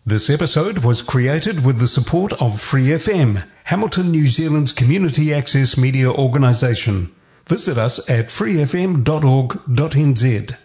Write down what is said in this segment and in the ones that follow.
This episode was created with the support of Free FM, Hamilton, New Zealand's community access media organisation. Visit us at freefm.org.nz.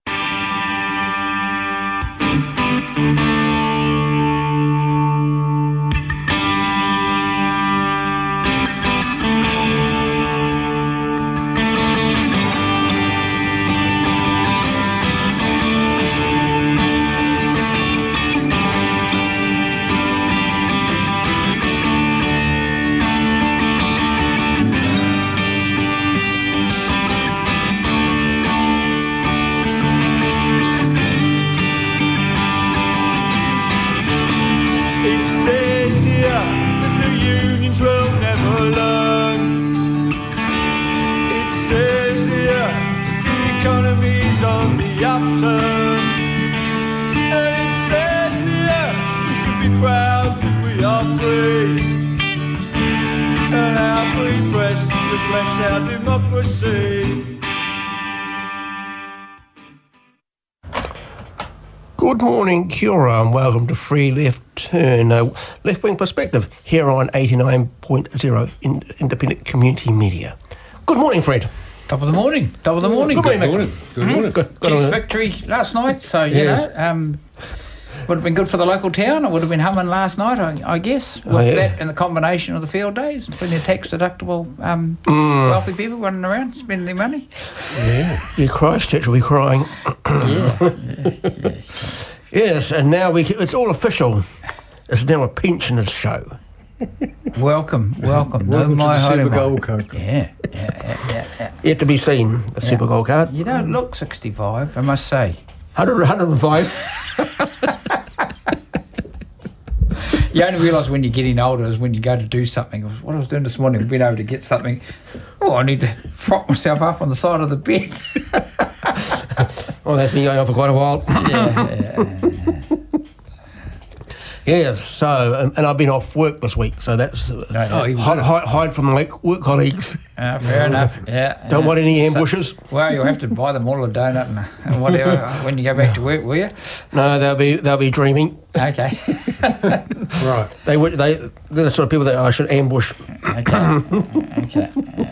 Good morning, kia ora, and welcome to Free Left Turn, left-wing perspective here on 89.0 Independent Community Media. Good morning, Fred. Top of the morning. Good morning. Good morning. Chiefs victory last night, so, you know, would have been good for the local town. It would have been humming last night, I guess, with that and the combination of the field days, plenty of tax-deductible wealthy people running around spending their money. Yeah, Christchurch will be crying. Yes, and now it's all official. It's now a pensioners show. Welcome. Welcome to the Super Gold Card. Yeah. Yet to be seen, the Super Gold Card. You don't look 65, I must say. 105. You only realise when you're getting older is when you go to do something. What I was doing this morning, being able to get something. Oh, I need to prop myself up on the side of the bed. Well, that's been going on for quite a while. Yes, so, and I've been off work this week, so that's hide from the work colleagues. Fair enough, yeah. Don't want any ambushes. Well, you'll have to buy them all a donut and whatever when you go back to work, will you? No, they'll be dreaming. Okay. Right. They're the sort of people that I should ambush. Okay.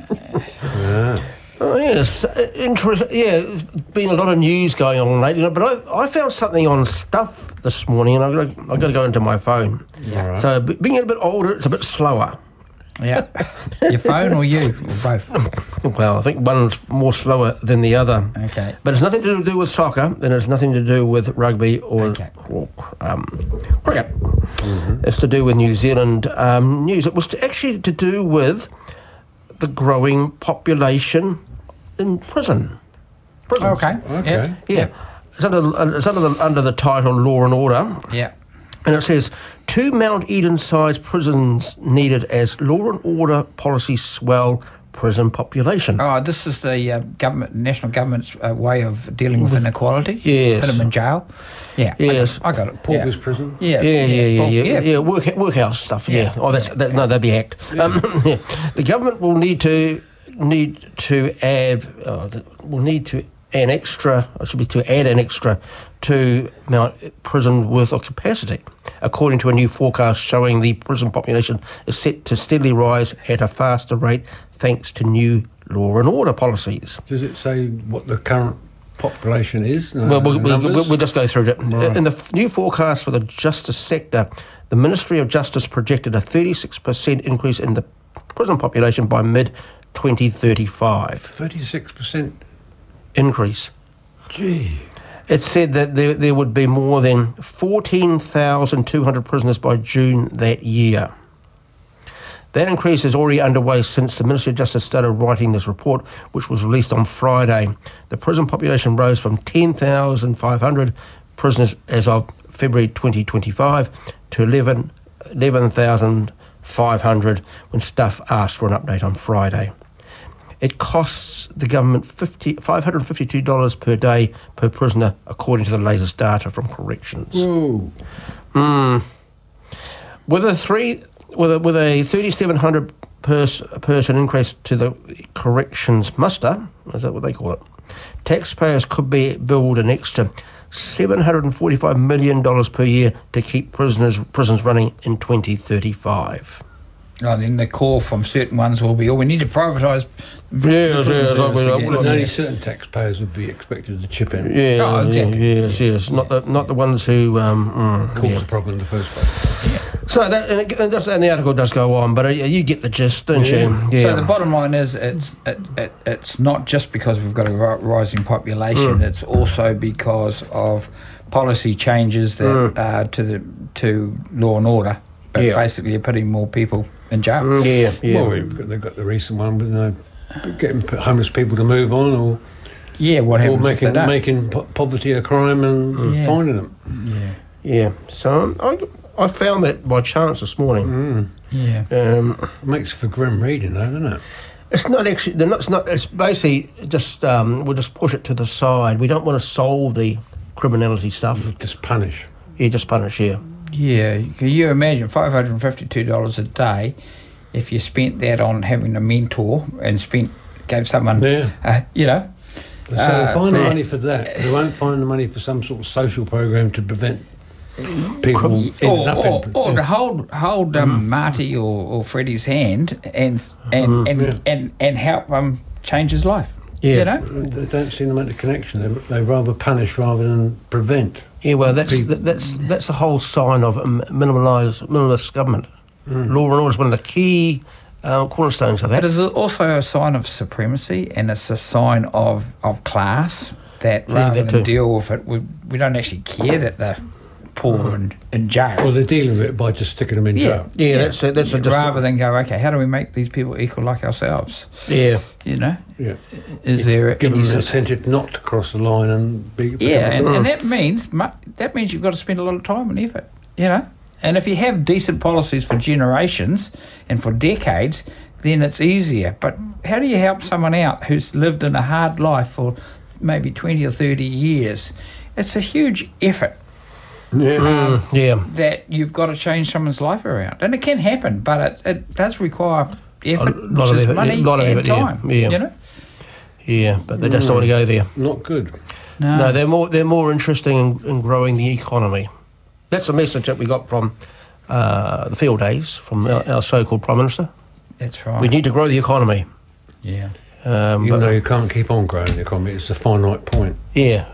Oh, yes, interesting. Yeah, there's been a lot of news going on lately, but I found something on Stuff this morning, and I've got to go into my phone. Yeah. Right. So, being a bit older, it's a bit slower. Yeah. Your phone or you, or both? Well, I think one's more slower than the other. Okay. But it's nothing to do with soccer, and it's nothing to do with rugby or cricket. Mm-hmm. It's to do with New Zealand news. It was actually to do with the growing population in prisons. Okay. Yeah. It's under the title Law and Order. Yeah. And it says 2 Mount Eden-sized prisons needed as law and order policies swell prison population. Oh, this is the national government's way of dealing with inequality. Yes. Put them in jail. Yeah. Yes. I got it. Paupers prison. Yeah. Workhouse stuff. Yeah. Oh, that'd be ACT. The government will need to add an extra 2 Mount prison worth of capacity, according to a new forecast showing the prison population is set to steadily rise at a faster rate thanks to new law and order policies. Does it say what the current population is? We'll just go through it. Right. In the new forecast for the justice sector, the Ministry of Justice projected a 36% increase in the prison population by mid-2035. 36% increase. Gee. It said that there would be more than 14,200 prisoners by June that year. That increase is already underway since the Ministry of Justice started writing this report, which was released on Friday. The prison population rose from 10,500 prisoners as of February 2025 to 11,500 when Stuff asked for an update on Friday. It costs the government $552 per day per prisoner, according to the latest data from corrections. Whoa. With a 3,700 person increase to the corrections muster, is that what they call it? Taxpayers could be billed an extra $745 million per year to keep prisons running in 2035. Oh, then the call from certain ones will be, we need to privatise. Only certain taxpayers would be expected to chip in. Yeah, yes. Not the ones who caused the problem in the first place. Yeah. So and the article does go on, but you get the gist, don't you? Yeah. So the bottom line is, it's not just because we've got a rising population; it's also because of policy changes that to law and order. But basically, you're putting more people in jail. Well, they've got the recent one, but getting homeless people to move on, or what happens or if they don't? making poverty a crime and finding them. Yeah. So I found that by chance this morning. It makes for grim reading, though, doesn't it? It's not actually. It's not. It's basically just we'll just push it to the side. We don't want to solve the criminality stuff. Just punish. Yeah, just punish. Yeah. Yeah, can you imagine $552 a day if you spent that on having a mentor and gave someone, So they find the money for that. They won't find the money for some sort of social program to prevent people ending up in... Or to hold Marty or Freddie's hand and help change his life. Yeah. You know? They don't seem to make the connection. They rather punish rather than prevent. Yeah, well, that's the whole sign of a minimalist government. Law and order is one of the key cornerstones of that. It is also a sign of supremacy, and it's a sign of class that rather than deal with it, we don't actually care that they're poor and in jail. Well, they're dealing with it by just sticking them in jail. Yeah, that's rather than go, okay, how do we make these people equal like ourselves? Yeah. You know? Yeah. Is there give them an incentive not to cross the line and be... and that means you've got to spend a lot of time and effort, you know? And if you have decent policies for generations and for decades, then it's easier. But how do you help someone out who's lived in a hard life for maybe 20 or 30 years? It's a huge effort. That you've got to change someone's life around. And it can happen, but it does require effort, which is money and time. Yeah. You know? Yeah, but they just don't want to go there. Not good. No, they're more interested in growing the economy. That's a message that we got from the field days from our so-called Prime Minister. That's right. We need to grow the economy. Yeah. Even though you can't keep on growing the economy, it's a finite point. Yeah.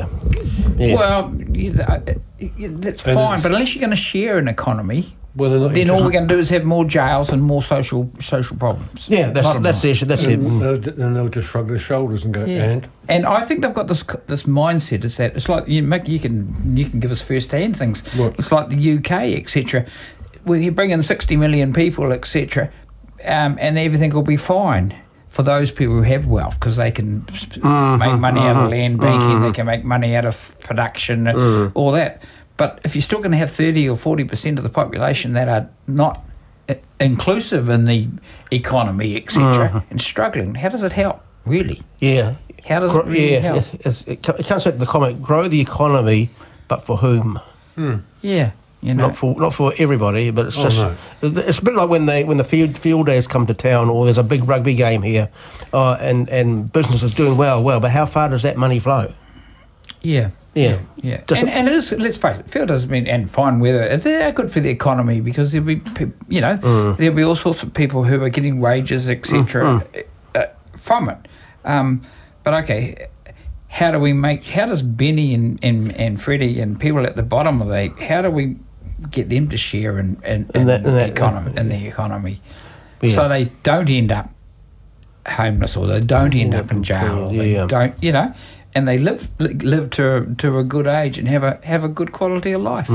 Well, that's fine, but unless you're going to share an economy, then all we're going to do is have more jails and more social problems. Yeah, that's the issue. That's it. And they'll just shrug their shoulders and go, And I think they've got this mindset. Is that it's like you can give us first-hand things. What? It's like the UK, etc. We bring in 60 million people, etc., and everything will be fine for those people who have wealth, because they can make money out of land banking, they can make money out of production, all that. But if you're still going to have 30 or 40% of the population that are not inclusive in the economy, etc., and struggling, how does it help, really? Yeah. How does it really help? It comes back to the comment, grow the economy, but for whom? Yeah. You know. Not for everybody, but it's it's a bit like when the field days come to town, or there's a big rugby game here, and business is doing well, but how far does that money flow? Yeah. And it is. Let's face it, field does mean and fine weather. It's good for the economy, because there'll be there'll be all sorts of people who are getting wages, etc. From it. But okay. How does Benny and Freddie and people at the bottom of how do we get them to share in the economy, so they don't end up homeless, or they don't end up in jail, or they don't, and they live to a good age and have a good quality of life.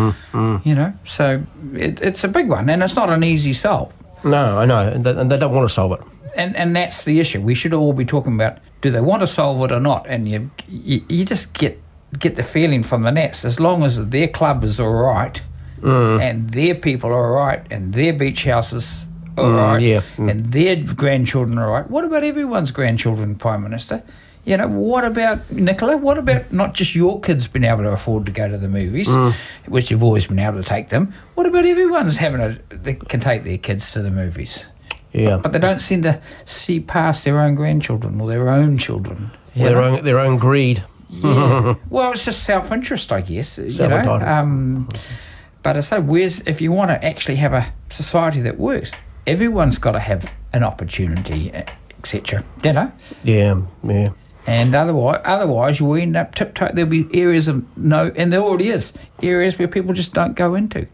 So it's a big one, and it's not an easy solve. No, I know, and they don't want to solve it. And that's the issue. We should all be talking about, do they want to solve it or not? And you just get the feeling from the Nats, as long as their club is all right, and their people are all right, and their beach houses are all right, and their grandchildren are all right. What about everyone's grandchildren, Prime Minister? What about, Nicola? What about not just your kids being able to afford to go to the movies, which you've always been able to take them? What about everyone's they can take their kids to the movies? Yeah, but they don't seem to see past their own grandchildren or their own children. Their own greed. Yeah. Well, it's just self-interest, I guess. You know. But I say, if you want to actually have a society that works, everyone's got to have an opportunity, etc. You know. Yeah. Yeah. And otherwise, you end up tiptoe. There'll be areas of and there already is areas where people just don't go into.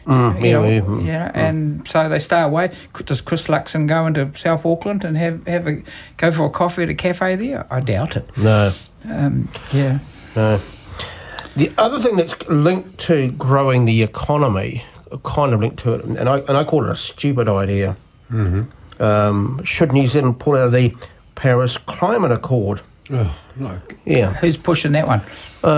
And so they stay away. Does Chris Luxon go into South Auckland and go for a coffee at a cafe there? I doubt it. No. No. The other thing that's linked to growing the economy, kind of linked to it, and I call it a stupid idea. Mm-hmm. Should New Zealand pull out of the Paris Climate Accord? Oh, no. Yeah. Who's pushing that one?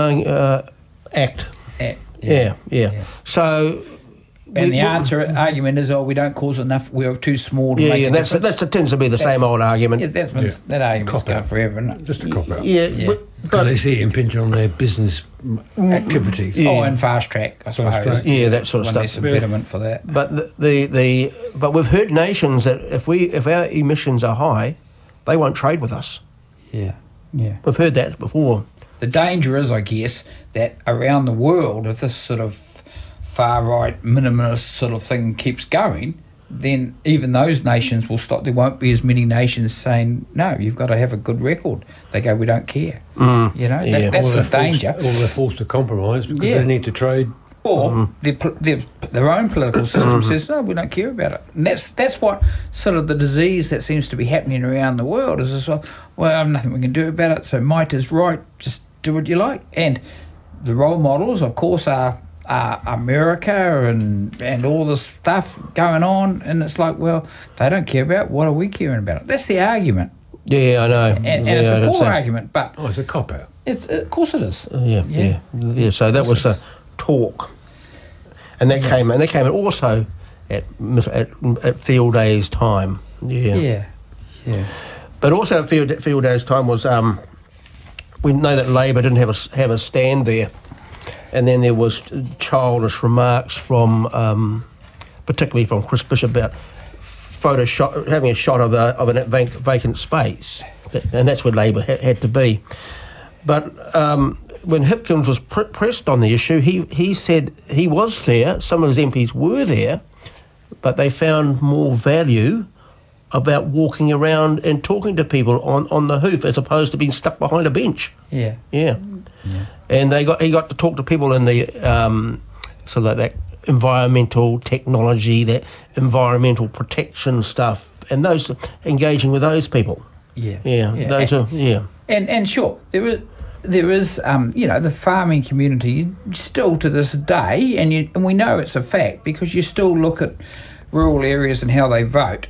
ACT. Yeah. So. And the argument is, we don't cause enough. We're too small to make a difference. That tends to be the same old argument. Yeah, that argument's gone forever, isn't it? Just a cop out. Yeah. But they see it impinge on their business activities. Yeah. And fast track, I suppose. Yeah, that sort of stuff. There's a betterment for that. But but we've heard nations that if our emissions are high, they won't trade with us. Yeah. We've heard that before. The danger is, I guess, that around the world, if this sort of far-right minimalist sort of thing keeps going, then even those nations will stop. There won't be as many nations saying, no, you've got to have a good record. They go, we don't care. You know, that's the danger. Or they're forced to compromise because they need to trade. Or their own political system says, no, we don't care about it. And that's what sort of the disease that seems to be happening around the world is, well, nothing we can do about it, so might is right, just do what you like. And the role models, of course, are America and all this stuff going on, and it's like, well, they don't care about it. What are we caring about? That's the argument. Yeah, I know. And it's a poor argument, but it's a cop out. Of course it is. Yeah. So that was a talk, and that came also at Field Day's time. Yeah. But also at Field Day's time was we know that Labor didn't have a stand there. And then there was childish remarks from, particularly from Chris Bishop, about having a shot of a vacant space, and that's where Labor had to be. But when Hipkins was pressed on the issue, he said he was there. Some of his MPs were there, but they found more value about walking around and talking to people on the hoof as opposed to being stuck behind a bench. Yeah. And he got to talk to people in the so that environmental technology, that environmental protection stuff, and those engaging with those people. And sure, there is the farming community still to this day, and we know it's a fact because you still look at rural areas and how they vote.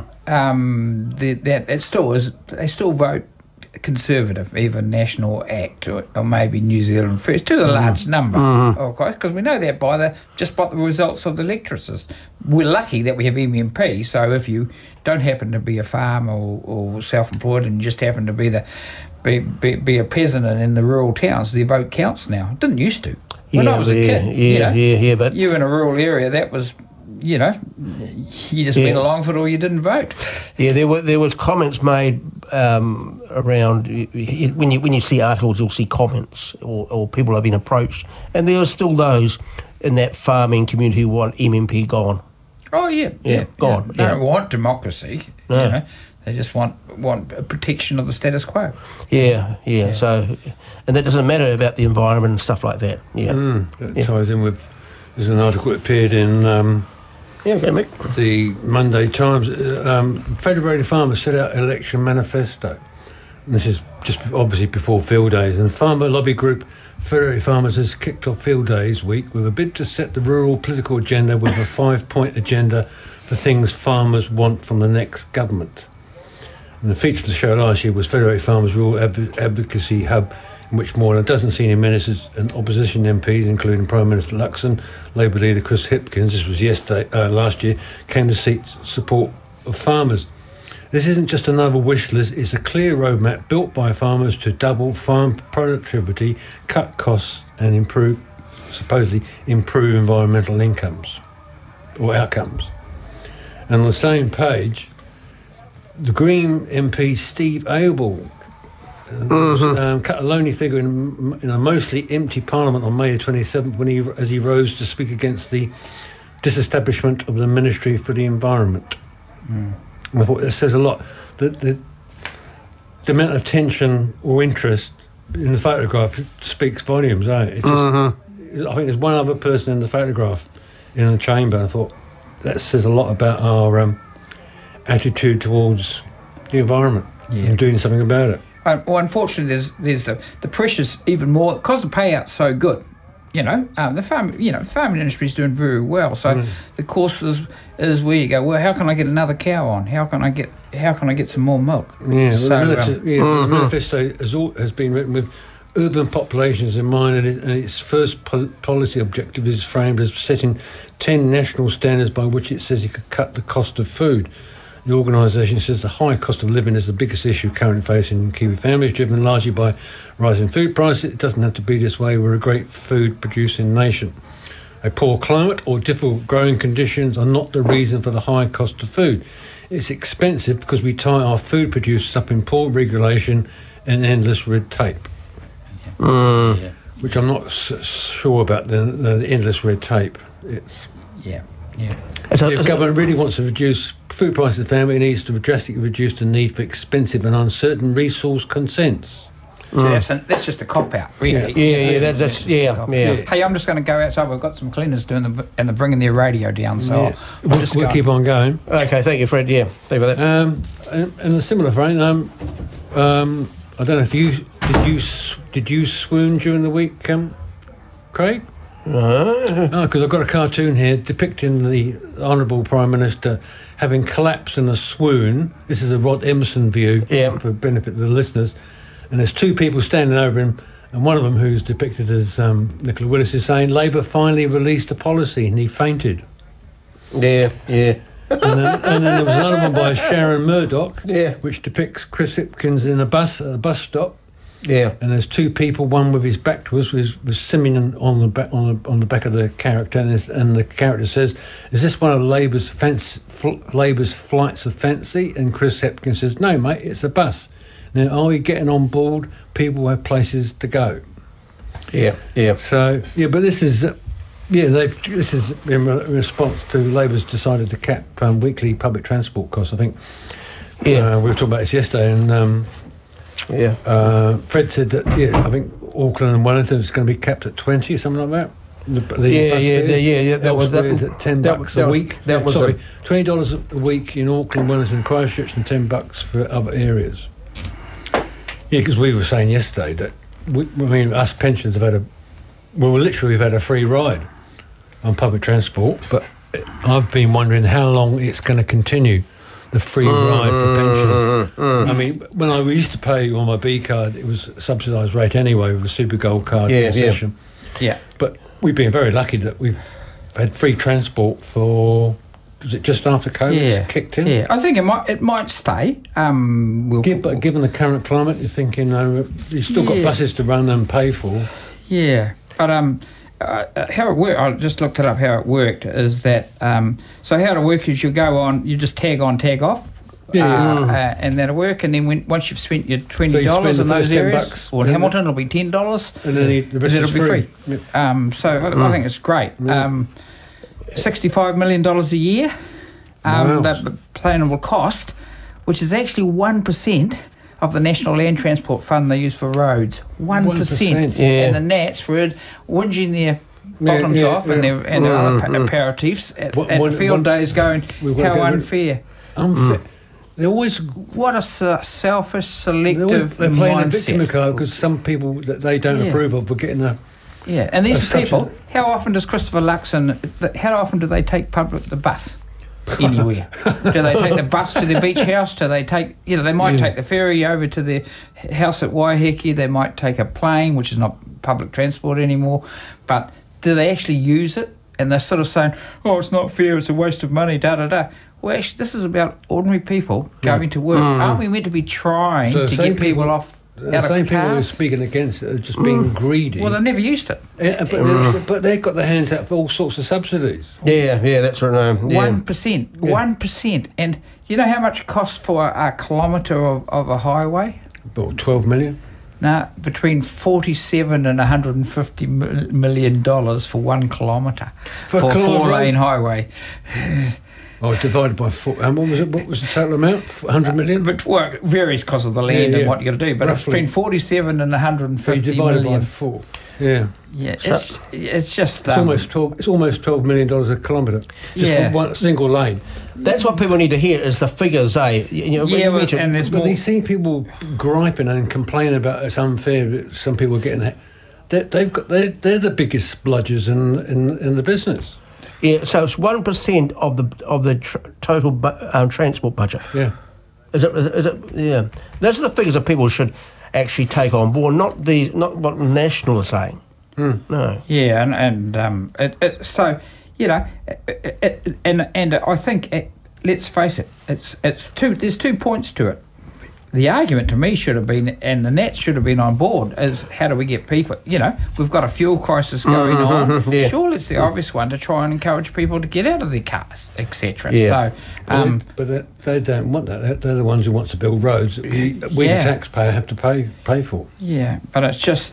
That it still is. They still vote Conservative, even National Act or maybe New Zealand First, to a large number, of course, because we know that by the results of the electorates. We're lucky that we have MMP, so if you don't happen to be a farmer or self-employed and you just happen to be be a peasant in the rural towns, the vote counts now. It didn't used to. When I was a kid, but you in a rural area, that was, you just went along for it or you didn't vote. Yeah, there was comments made around when you see articles, you'll see comments or people have been approached, and there are still those in that farming community who want MMP gone. Oh yeah, gone. They don't want democracy. No. They just want a protection of the status quo. Yeah. So, and that doesn't matter about the environment and stuff like that. That ties in with. There's an article that appeared in. The Monday Times. Federated Farmers set out election manifesto. And this is just obviously before Field Days. And farmer lobby group Federated Farmers has kicked off Field Days week with a bid to set the rural political agenda with a 5-point agenda for things farmers want from the next government. And the feature of the show last year was Federated Farmers Rural Advocacy Hub, in which more than a dozen senior ministers and opposition MPs, including Prime Minister Luxon, Labour leader Chris Hipkins, this was last year, came to seek support of farmers. This isn't just another wish list, it's a clear roadmap built by farmers to double farm productivity, cut costs and supposedly improve environmental outcomes. And on the same page, the Green MP Steve Abel cut a lonely figure in a mostly empty Parliament on May the 27th as he rose to speak against the disestablishment of the Ministry for the Environment. And I thought that says a lot. The amount of tension or interest in the photograph speaks volumes, It's just, I think there's one other person in the photograph in the chamber. I thought that says a lot about our attitude towards the environment and doing something about it. Well, unfortunately, there's the pressure's even more because the payout's so good. The farming industry is doing very well. So the course is where you go. Well, how can I get another cow on? How can I get some more milk? Yeah, the manifesto has been written with urban populations in mind, and its first policy objective is framed as setting 10 national standards by which it says it could cut the cost of food. The organisation says the high cost of living is the biggest issue currently facing Kiwi families, driven largely by rising food prices. It doesn't have to be this way. We're a great food-producing nation. A poor climate or difficult growing conditions are not the reason for the high cost of food. It's expensive because we tie our food producers up in poor regulation and endless red tape. Which I'm not sure about, the endless red tape. If government really wants to reduce food prices, the family needs to drastically reduce the need for expensive and uncertain resource consents. So that's just a cop-out, really. That's Hey, I'm just going to go outside. We've got some cleaners doing and they're bringing their radio down, so we'll keep on going. Okay, thank you, Fred. Yeah, thank you for that. In a similar vein, I don't know if did you swoon during the week, Craig? Because I've got a cartoon here depicting the Honourable Prime Minister having collapsed in a swoon. This is a Rod Emerson view for benefit of the listeners. And there's two people standing over him, and one of them, who's depicted as Nicola Willis, is saying Labour finally released a policy, and he fainted. Yeah. And then there was another one by Sharon Murdoch, which depicts Chris Hipkins in a bus at a bus stop. Yeah. And there's two people, one with his back to us, was Simeon on the back of the character, and the character says, "Is this one of Labour's flights of fancy?" And Chris Hipkins says, "No, mate, it's a bus. Now, are we getting on board? People have places to go." Yeah. So but this is this is in response to Labour's decided to cap weekly public transport costs. I think we were talking about this yesterday, and Fred said that I think Auckland and Wellington is going to be capped at 20, something like that. That was at $10 a week. $20 a week in Auckland, Wellington, Christchurch, and $10 for other areas. Yeah, because we were saying yesterday that us pensioners have we've had a free ride on public transport, but I've been wondering how long it's going to continue, the free ride for pensioners. I mean, when I used to pay on my B card, it was a subsidised rate anyway with a Super Gold card concession. Yeah. But we've been very lucky that we've had free transport for... Was it just after COVID kicked in? Yeah, I think it might stay. But given the current climate, you're thinking you've still got buses to run and pay for. Yeah, but how it worked, I just looked it up. How it worked is that so how it works is you go on, you just tag on, tag off. And that'll work. And then once you've spent your $20 in those areas, or in Hamilton, it'll be $10, and then the rest it'll be free. Yep. I think it's great. $65 million a year. The plan will cost, which is actually 1% of the National Land Transport Fund they use for roads. 1%. And the Nats were whinging their bottoms off and their other apparatives at the field days going, how unfair. They always... What a selfish, selective they're playing mindset. a victim card because some people that they don't approve of were getting a... Yeah, and these people, how often does Christopher Luxon, how often do they take the bus anywhere? Do they take the bus to the beach house? Do they take, they might take the ferry over to their house at Waiheke. They might take a plane, which is not public transport anymore. But do they actually use it? And they're sort of saying, oh, it's not fair, it's a waste of money, da-da-da. Well, actually, this is about ordinary people going to work. Aren't we meant to be trying to get people off the same people who are speaking against it are just being greedy. Well, they never used it. But they've got their hands out for all sorts of subsidies. Yeah, that's right. 1%. And do you know how much it costs for a kilometre of a highway? About 12 million? No, between $47 and $150 million for 1 kilometre for a 4-lane highway. Oh, divided by 4. And what was the total amount? 100 million? But well, it varies because of the land and what you got to do. But roughly. It's between 47 and 150 divided million. By 4. Yeah. Yeah, it's just it's almost $12 million a kilometre. Just for one single lane. That's what people need to hear is the figures, eh? And there's more. You see people griping and complaining about it's unfair that some people are getting. They're the biggest bludgers in the business. Yeah, so it's 1% of the total transport budget. Yeah. Is it? Yeah. Those are the figures that people should actually take on board, not what the National are saying. No. Yeah, and I think let's face it, there's 2 points to it. The argument to me should have been, and the Nats should have been on board, is how do we get people? We've got a fuel crisis going on. Yeah. Surely it's the obvious one to try and encourage people to get out of their cars, etc. Yeah. So, but they don't want that. They're the ones who want to build roads. We the taxpayer, have to pay for. Yeah, but it's just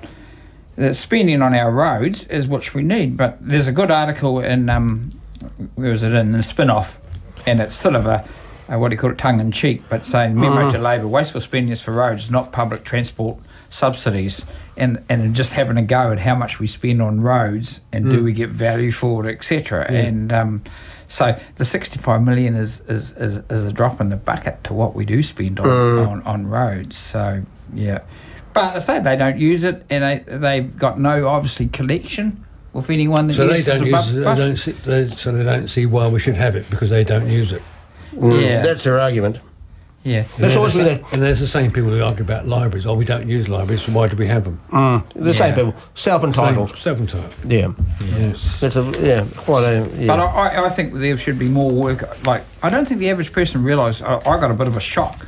the spending on our roads is what we need. But there's a good article in where was it in the Spin-Off, and it's sort of a what do you call it, tongue-in-cheek, but saying memo to Labor, wasteful spending is for roads, not public transport subsidies, and just having a go at how much we spend on roads and do we get value for it, etc. Yeah. And so the 65 million is a drop in the bucket to what we do spend on roads. So yeah, but I say they don't use it, and they've got no obviously connection with anyone that uses it. So they don't see why we should have it because they don't use it. Yeah, that's their argument. Yeah, that's always been that. And there's the same people who argue about libraries. Oh, we don't use libraries, so why do we have them? The same people, self-entitled. Self-entitled. Yeah. Yes. That's quite a. Yeah. But I think there should be more work. Like I don't think the average person realised. I got a bit of a shock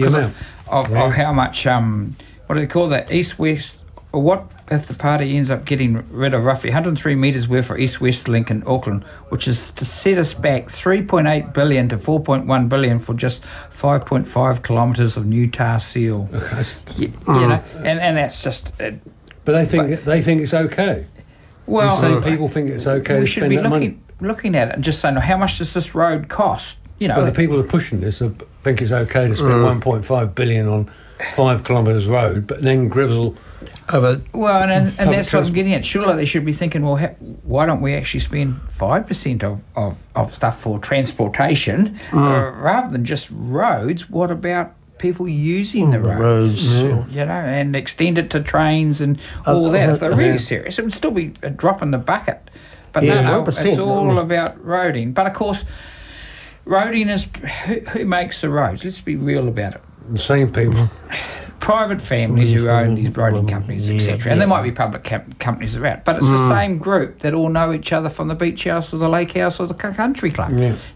of how much what do they call that, east-west, or what if the party ends up getting rid of roughly 103 metres worth for east-west link in Auckland, which is to set us back 3.8 billion to 4.1 billion for just 5.5 kilometres of new tar seal. Okay. And that's just. But they think it's okay. Well, the same people think it's okay to spend that money. We should be looking at it and just saying, how much does this road cost? But the people who are pushing this think it's okay to spend 1.5 billion on 5 kilometres road, but then grizzle over. Well, and that's what I'm getting at. Surely they should be thinking, well, why don't we actually spend 5% of stuff for transportation rather than just roads? What about people using the roads? And extend it to trains and all that. If they're really serious, it would still be a drop in the bucket. But no, it's all about roading. But of course, roading is who makes the roads? Let's be real about it. The same people. Private families who own these roading companies, etc. And there might be public companies around, but it's the same group that all know each other from the beach house or the lake house or the country club.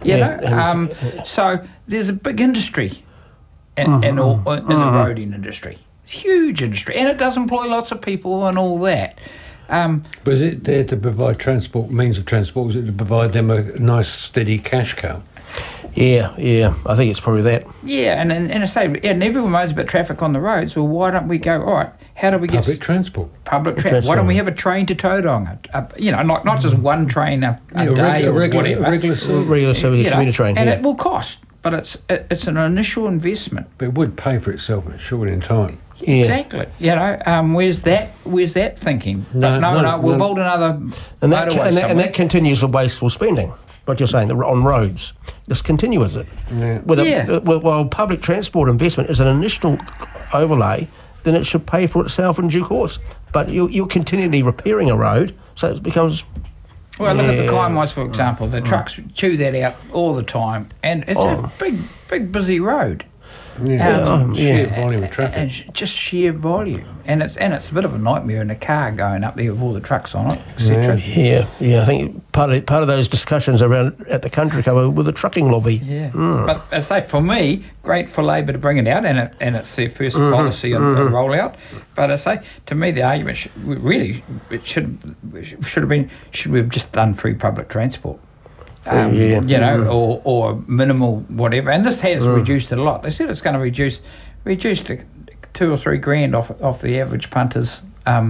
So there's a big industry in the roading industry. It's a huge industry, and it does employ lots of people and all that. But is it there to provide means of transport? Is it to provide them a nice, steady cash cow? Yeah, I think it's probably that. Yeah, and I say, and everyone knows about traffic on the roads. Well, why don't we go, all right, how do we get... Public transport. Why don't we have a train to Tauranga? Not just one train a day or whatever. A regular service commuter train. And it will cost, but it's an initial investment. But it would pay for itself in time. Yeah. Exactly. Where's that thinking? No, we'll build another and that continues the wasteful spending. What you're saying on roads, just continue with it. Yeah. While public transport investment is an initial overlay, then it should pay for itself in due course. But you're continually repairing a road, so it becomes. Well, look at the Kaiwais, for example. The trucks chew that out all the time, and it's a big, busy road. Sheer volume of traffic. And just sheer volume. And it's a bit of a nightmare in a car going up there with all the trucks on it, etc. Yeah. I think part of those discussions around at the country club with the trucking lobby. Yeah. But I say, for me, great for Labor to bring it out, and it's their first policy and rollout. But I say, to me, the argument should have been, should we have just done free public transport? Or minimal whatever, and this has reduced it a lot. They said it's going to reduce the 2 or 3 grand off the average punter's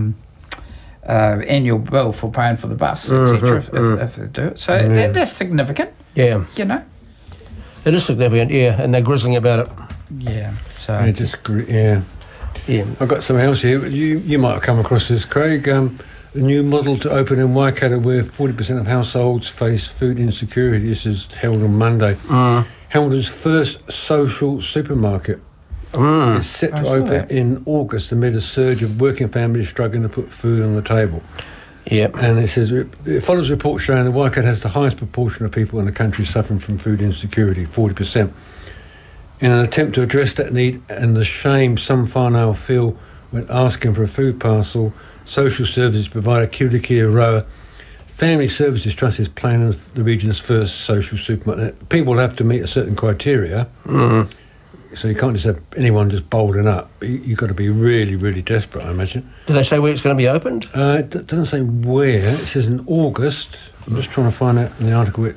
annual bill for paying for the bus, etc. If they do it. So that's significant. Yeah. You know. It is significant, yeah, and they're grizzling about it. Yeah. So. Yeah. I've got something else here. You might have come across this, Craig. A new model to open in Waikato where 40% of households face food insecurity. This is held on Monday. Hamilton's first social supermarket is set to open in August amid a surge of working families struggling to put food on the table. Yep. And it says it follows reports showing that Waikato has the highest proportion of people in the country suffering from food insecurity, 40%. In an attempt to address that need and the shame some whānau feel when asking for a food parcel, social services provider Kiriki Aroa Family Services Trust is planning the region's first social supermarket. People have to meet a certain criteria, so you can't just have anyone just bolting up. You've got to be really, really desperate, I imagine. Do they say where it's going to be opened? It doesn't say where. It says in August. I'm just trying to find out in the article.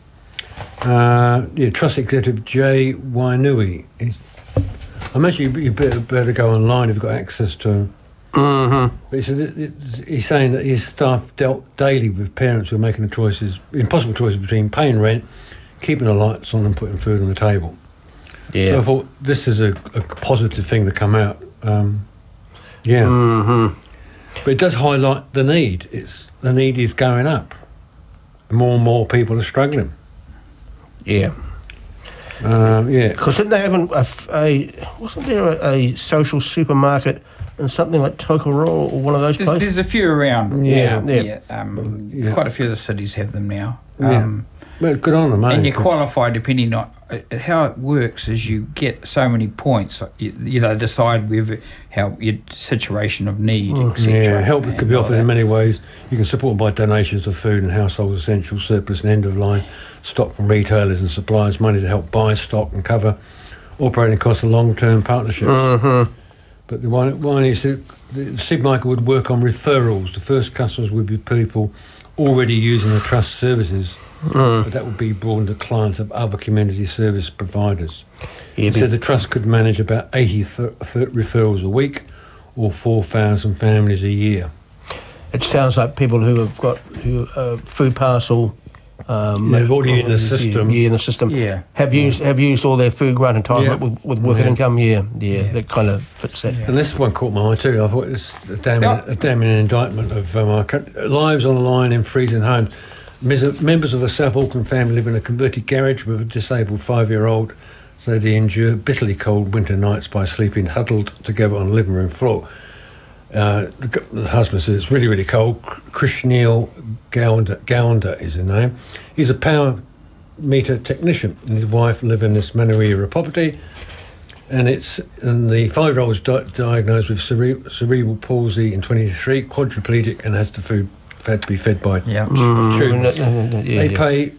Trust Executive Jay Wainui. I imagine you better go online if you've got access to him. But he's saying that his staff dealt daily with parents who are making impossible choices between paying rent, keeping the lights on and putting food on the table. Yeah. So I thought this is a positive thing to come out. But it does highlight the need. The need is going up. More and more people are struggling. Yeah. Because didn't they have wasn't there a social supermarket in something like Tokoroa or one of those places? There's a few around. Yeah. Quite a few of the cities have them now. Well, good on them, mate. And you qualify depending on how it works. Is you get so many points. You decide how your situation of need, etc. Yeah, help could be offered in many ways. You can support by donations of food and household essentials, surplus and end of line stock from retailers and suppliers, money to help buy stock and cover operating costs and long-term partnerships. But the one is the supermarket would work on referrals. The first customers would be people already using the trust services, but that would be broadened to clients of other community service providers. He said the trust could manage about 80 referrals a week or 4,000 families a year. It sounds like people who have got food parcel. They're already in the system. Yeah, in the system. Yeah. Have used all their food grant entitlement with working income. That kind of fits that. And this one caught my eye too. I thought it's a damning indictment of our lives on the line in freezing homes. Members of a South Auckland family live in a converted garage with a disabled 5-year-old, so they endure bitterly cold winter nights by sleeping huddled together on the living room floor. The husband says it's really, really cold. Krishniel Gounder is his name. He's a power meter technician, and his wife live in this Manuia of poverty. And the 5-year-old was diagnosed with cerebral palsy in 23, quadriplegic, and had to be fed by tube. They pay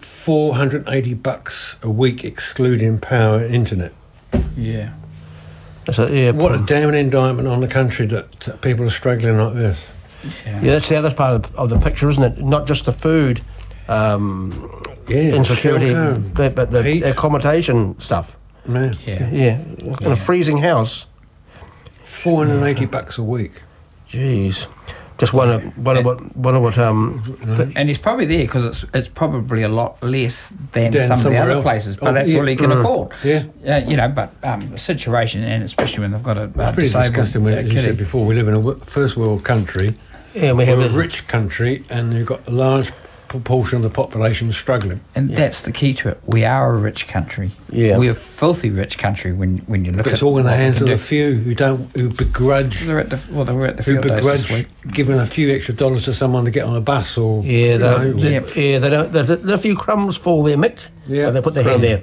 $480 a week, excluding power and internet. Yeah. What a damning indictment on the country that people are struggling like this. Yeah, that's the other part of the picture, isn't it? Not just the food insecurity, shelter, but the accommodation stuff. Man. In a freezing house. $480 a week. Jeez. Just wonder what. And he's probably there because it's probably a lot less than some of the other places, but that's all he can afford. But the situation, and especially when they've got a pretty disabled disgusting. As you said before, we live in a first world country. Yeah, we're a rich country, and you've got a large proportion of the population struggling. And that's the key to it. We are a rich country. Yeah. We're a filthy rich country when you look at it. It's all in the hands of the few who begrudge. They were at the field days this week. Giving a few extra dollars to someone to get on a bus or they don't. A few crumbs fall there, Mick. Yeah, but they put their hand there.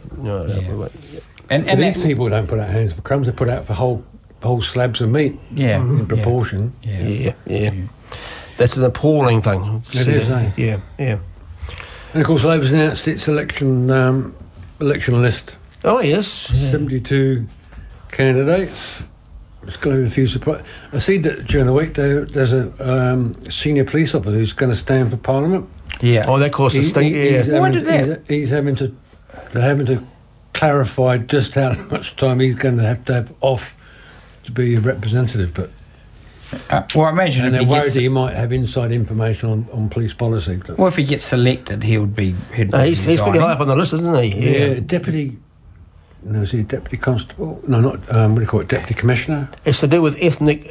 And these people don't put out hands for crumbs. They put out for whole slabs of meat. Yeah, in proportion. Yeah. That's an appalling thing. It is, eh? Yeah. And of course, Labour's announced its election list. Oh yes, 72 candidates. It's going to be a few surprises. I see that during the week there's a senior police officer who's going to stand for Parliament. Yeah. Oh, that caused a stink. Why did that? They're having to clarify just how much time he's going to have off to be a representative, but well, I imagine and if they're he worried gets that he might have inside information on police policy. well, if he gets selected, he'd be He's pretty high up on the list, isn't he? Yeah, deputy. No, is he a deputy constable? No, not what do you call it? Deputy commissioner. It's to do with ethnic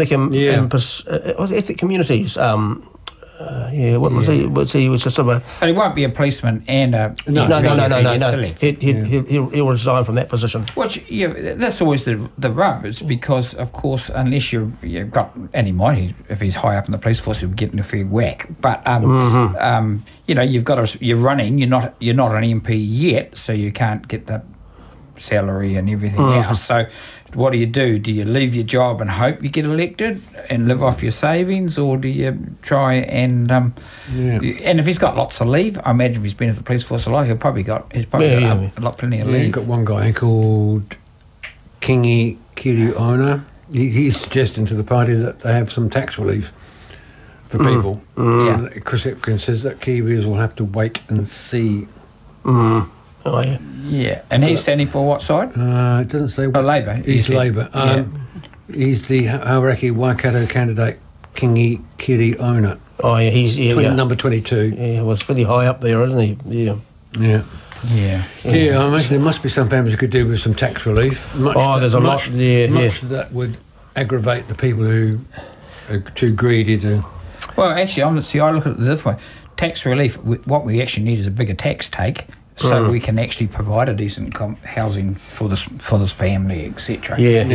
communities. What was he? He was just sort of But he won't be a policeman and a... No. Selected. He'll resign from that position. Which, that's always the rub. It's because, of course, unless you've got any money, if he's high up in the police force, he'll get in a fair whack. But, you've got you're running, you're not an MP yet, so you can't get the salary and everything else. So what do? Do you leave your job and hope you get elected and live off your savings, or do you try and and if he's got lots of leave, I imagine if he's been at the police force a lot, he's probably got plenty of leave. You've got one guy called Kingi Kiriona. He's suggesting to the party that they have some tax relief for people. Chris Hipkins says that Kiwis will have to wait and see. Oh, yeah. Yeah, and he's standing for what side? It doesn't say. Labour. He's Labour. He's the Hauraki Waikato candidate, Kingi Kiriona. Oh, yeah, he's number 22. Yeah, well, it's pretty high up there, isn't he? Yeah. Yeah, I imagine there must be some families who could do with some tax relief. There's a lot. Much that would aggravate the people who are too greedy to... Well, actually, I look at it this way. Tax relief, what we actually need is a bigger tax take, so we can actually provide a decent housing for this family, etc. It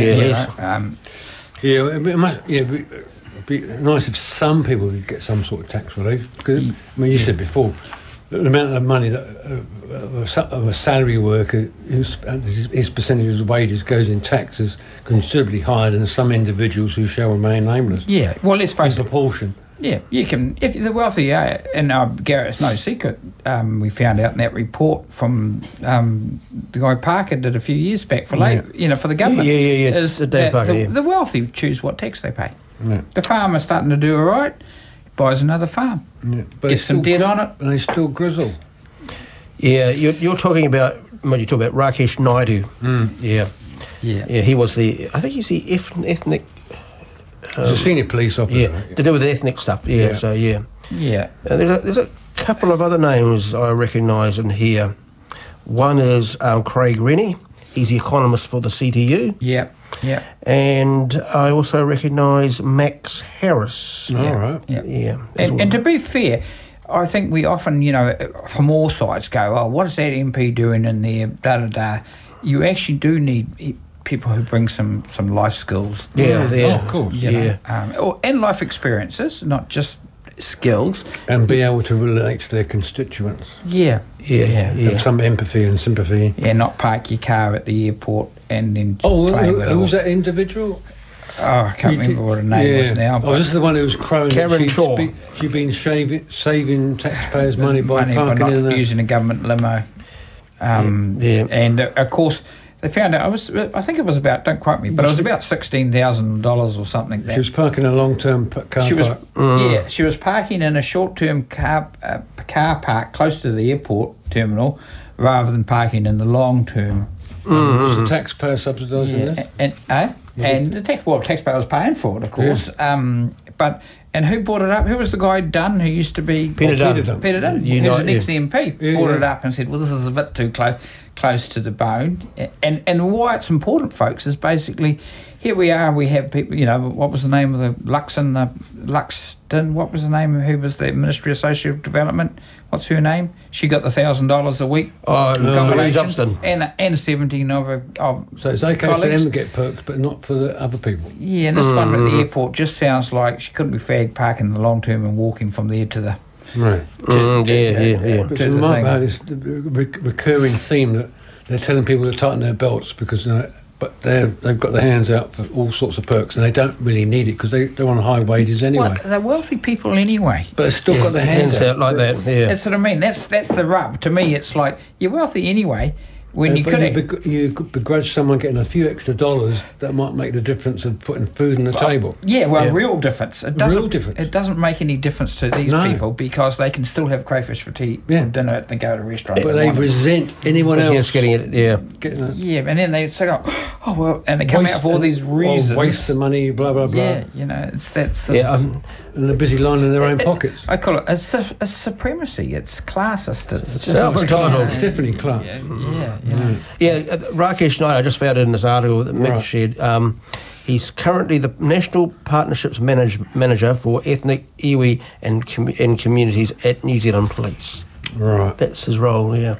would be nice if some people could get some sort of tax relief. Because you said before, the amount of money that of a salary worker, his percentage of his wages goes in tax is considerably higher than some individuals who shall remain nameless. Yeah, well, let's face it. Proportion. Yeah, you can. If the wealthy are, and Garrett, it's no secret. We found out in that report from the guy Parker did a few years back for for the government. Is the wealthy choose what tax they pay. Yeah. The farmer's starting to do all right. Buys another farm. Yeah, gets some debt on it, and they still grizzle. Yeah, you're talking about Rakesh Naidu. Yeah. He was I think he's the ethnic. He's a senior police officer. Yeah, to do with the ethnic stuff. Yeah. So there's a couple of other names I recognise in here. One is Craig Rennie. He's the economist for the CTU. Yeah. And I also recognise Max Harris. All right. Yeah. And to be fair, I think we often, from all sides go, oh, what is that MP doing in there, da-da-da. You actually do need people who bring some life skills. Yeah. Of course. And life experiences, not just skills. And be able to relate to their constituents. Yeah. Have some empathy and sympathy. Yeah, not park your car at the airport and then who was that individual? Oh, I can't remember what her name was now. But this is the one who was crowing. Karen Shaw. She'd been saving taxpayers' money by parking not in using a government limo. And of course, they found out. I think it was about. Don't quote me, but it was about $16,000 or something. She was parking a long-term car park. She was parking in a short-term car park close to the airport terminal, rather than parking in the long-term. Was the taxpayer subsidising this? And the taxpayer was paying for it, of course. And who brought it up? Who was the guy Dunn who used to be Peter Dunn, who's the next MP, brought it up and said, "Well, this is a bit too close to the bone." And why it's important, folks, is basically here we are. We have people. What was the name of the Luxton? What was the name of who was the Ministry of Social Development? What's her name? She got the $1,000 a week. Louise Upston. And 17 of so it's okay colleagues. for them to get perks, but not for the other people. Yeah, and this one at the airport just sounds like she couldn't be fagged parking the long term and walking from there to the... Right. To the this recurring theme that they're telling people to tighten their belts because... But they've got their hands out for all sorts of perks, and they don't really need it because they're on high wages anyway. Well, they're wealthy people anyway. But they've still got their hands out like that. Yeah, that's what I mean. That's the rub. To me, it's like you're wealthy anyway. When you begrudge someone getting a few extra dollars, that might make the difference of putting food on the table. Yeah, real difference. It doesn't make any difference to these people because they can still have crayfish for tea for dinner and go to a restaurant. But they resent anyone else getting it. Yeah, and then they say, "Oh, oh well, and they come out for all these reasons. Waste the money, blah blah blah. Yeah, you know, that's and they're busy lining their own pockets. I call it a supremacy. It's classist. It's just self-entitled. It's definitely class. Rakesh Knight, I just found it in this article that Mick shared. He's currently the National Partnerships Manager for Ethnic, Iwi and Communities at New Zealand Police. Right. That's his role, yeah.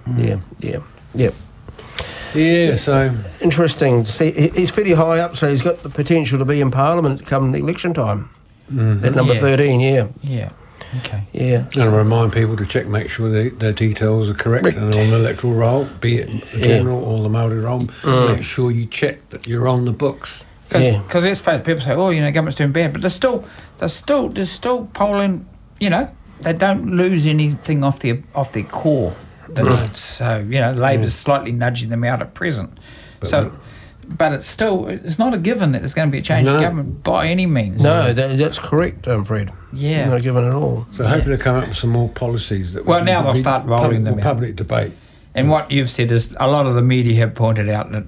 Yeah, so... Interesting. See, he's fairly high up, so he's got the potential to be in Parliament come the election time. At number 13, Yeah. Okay. Yeah. And I remind people to make sure their details are correct and on the electoral roll, be it the general or the Māori roll. Make sure you check that you're on the books. Because let's face it, people say, government's doing bad, but there's still polling. You know, they don't lose anything off their core. So Labor's slightly nudging them out at present. But it's not a given that there's going to be a change in government by any means. No, that's correct, Fred. Yeah, not a given at all. So hopefully they come up with some more policies that. Well, now they'll start rolling them out. Public debate. And what you've said is a lot of the media have pointed out that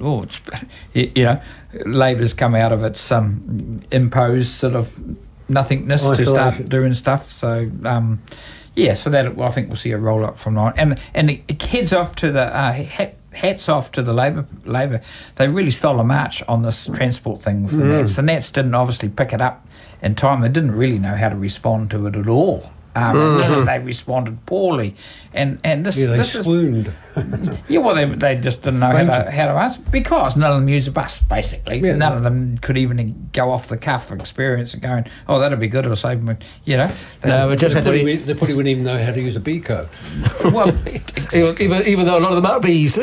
Labor's come out of its imposed sort of nothingness to start doing stuff. So so that I think we'll see a roll up from now on. And it heads off to the hats off to the Labor. They really stole a march on this transport thing with the Nats. The Nats didn't obviously pick it up in time. They didn't really know how to respond to it at all. They responded poorly, and this they swooned. They just didn't know how to answer because none of them used a bus. Basically, none of them could even go off the cuff experience and going, "Oh, that'll be good. It'll save me." No, it just had to be. They probably wouldn't even know how to use a Beco. Well, even though a lot of them are bees.